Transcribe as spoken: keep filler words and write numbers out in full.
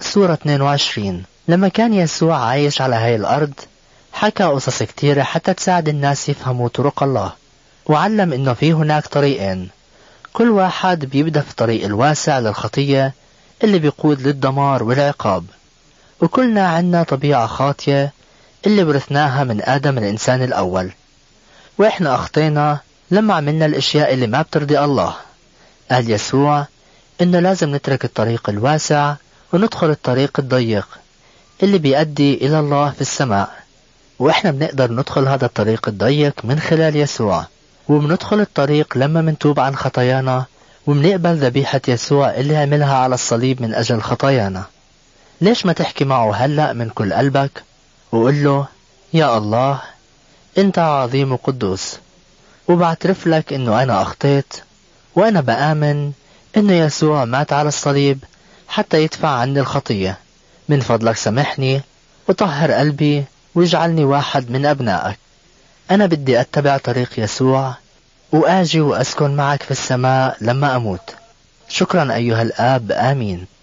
سورة اثنين وعشرين. لما كان يسوع عايش على هاي الأرض حكى قصص كتيرة حتى تساعد الناس يفهموا طرق الله، وعلم إنه في هناك طريقين، كل واحد بيبدأ في الطريق الواسع للخطية اللي بيقود للدمار والعقاب، وكلنا عنا طبيعة خاطية اللي ورثناها من آدم الإنسان الأول، وإحنا أخطينا لما عملنا الأشياء اللي ما بترضي الله. قال يسوع إنه لازم نترك الطريق الواسع وندخل الطريق الضيق اللي بيؤدي إلى الله في السماء، وإحنا بنقدر ندخل هذا الطريق الضيق من خلال يسوع، وبندخل الطريق لما منتوب عن خطايانا وبنقبل ذبيحة يسوع اللي عملها على الصليب من أجل خطايانا. ليش ما تحكي معه هلأ من كل قلبك وقل له: يا الله أنت عظيم وقدوس، وبعترف لك إنه أنا أخطيت، وأنا بآمن إنه يسوع مات على الصليب حتى يدفع عني الخطية. من فضلك سامحني وطهر قلبي واجعلني واحد من أبنائك. أنا بدي أتبع طريق يسوع وآجي وأسكن معك في السماء لما أموت. شكرا أيها الآب، آمين.